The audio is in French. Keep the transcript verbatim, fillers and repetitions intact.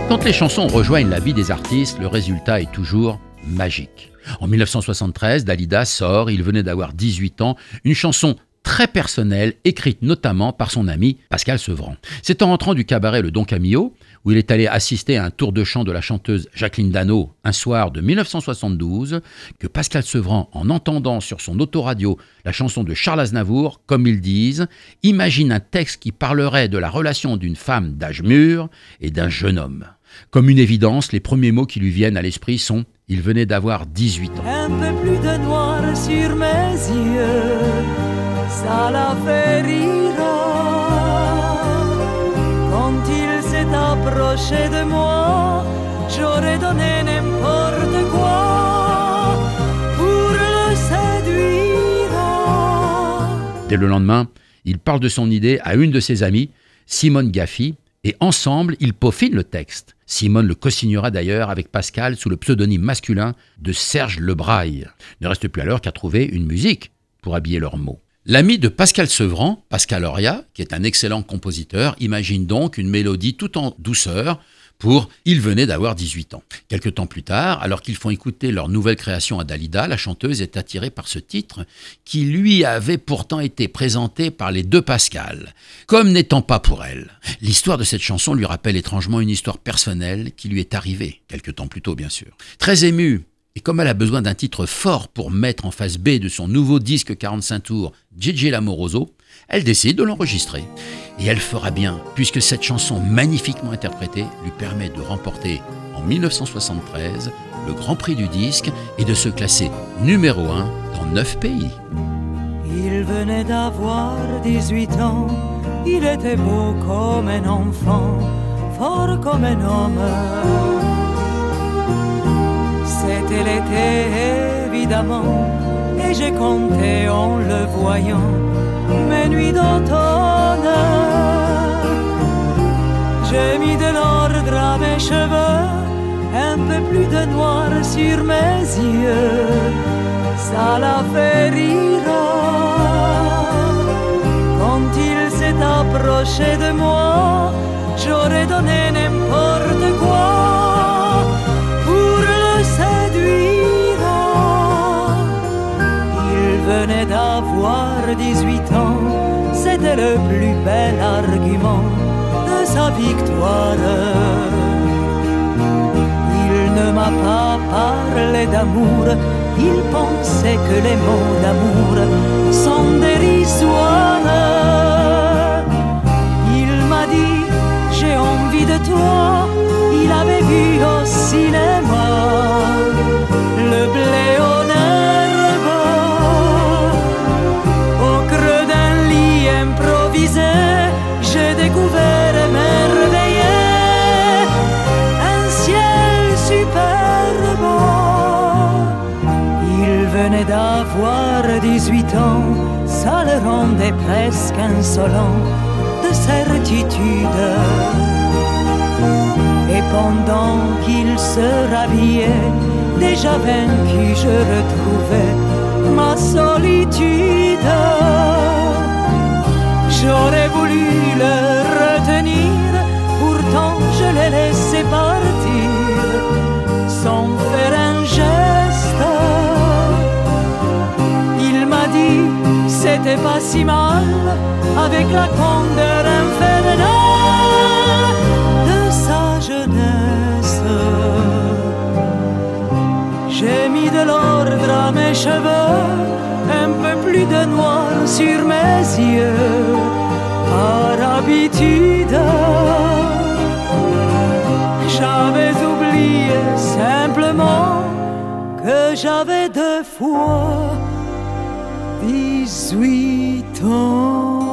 Quand les chansons rejoignent la vie des artistes, le résultat est toujours magique. En dix-neuf cent soixante-treize, Dalida sort, il venait d'avoir dix-huit ans, une chanson très personnelle, écrite notamment par son ami Pascal Sevran. C'est en rentrant du cabaret Le Don Camillo, où il est allé assister à un tour de chant de la chanteuse Jacqueline Dano un soir de dix-neuf cent soixante-douze, que Pascal Sevran, en entendant sur son autoradio la chanson de Charles Aznavour, comme ils disent, imagine un texte qui parlerait de la relation d'une femme d'âge mûr et d'un jeune homme. Comme une évidence, les premiers mots qui lui viennent à l'esprit sont « Il venait d'avoir dix-huit ans ». Un peu plus de noir sur mes yeux, ça la fait rire. Quand il s'est approché de moi, j'aurais donné n'importe quoi pour le séduire. Dès le lendemain, il parle de son idée à une de ses amies, Simone Gaffi, et ensemble, ils peaufinent le texte. Simone le co-signera d'ailleurs avec Pascal sous le pseudonyme masculin de Serge Lebraille. Il ne reste plus alors qu'à trouver une musique pour habiller leurs mots. L'ami de Pascal Sevran, Pascal Auria, qui est un excellent compositeur, imagine donc une mélodie tout en douceur pour « Il venait d'avoir dix-huit ans ». Quelque temps plus tard, alors qu'ils font écouter leur nouvelle création à Dalida, la chanteuse est attirée par ce titre qui lui avait pourtant été présenté par les deux Pascal, comme n'étant pas pour elle. L'histoire de cette chanson lui rappelle étrangement une histoire personnelle qui lui est arrivée, quelque temps plus tôt bien sûr. Très émue, et comme elle a besoin d'un titre fort pour mettre en face B de son nouveau disque quarante-cinq tours, Gigi Lamoroso, elle décide de l'enregistrer. Et elle fera bien, puisque cette chanson magnifiquement interprétée lui permet de remporter en dix-neuf cent soixante-treize le Grand Prix du disque et de se classer numéro un dans neuf pays. Il venait d'avoir dix-huit ans, il était beau comme un enfant, fort comme un homme. C'était l'été évidemment, et j'ai compté en le voyant mes nuits d'automne. J'ai mis de l'ordre à mes cheveux, un peu plus de noir sur mes yeux, ça l'a fait rire. Quand il s'est approché de moi, j'aurais donné n'importe quoi pour le séduire. Il venait d'avoir dix-huit ans, c'était le plus bel argument de sa victoire. Il ne m'a pas parlé d'amour, il pensait que les mots d'amour sont dérisoires. Il m'a dit j'ai envie de toi, il avait vu au cinéma le blé en herbe, au creux d'un lit improvisé, j'ai découvert émerveillé un ciel superbe. Il venait d'avoir dix-huit ans, ça le rendait presque insolent de certitude. Et pendant qu'il se rhabillait, déjà vaincu, je retrouvais ma solitude. J'aurais voulu le retenir, pourtant je l'ai laissé partir sans faire un geste. Il m'a dit c'était pas si mal, avec la candeur infernale de sa jeunesse. J'ai mis de l'ordre à mes cheveux, un peu plus de noir sur mes yeux, par habitude. J'avais oublié simplement que j'avais deux fois dix-huit ans.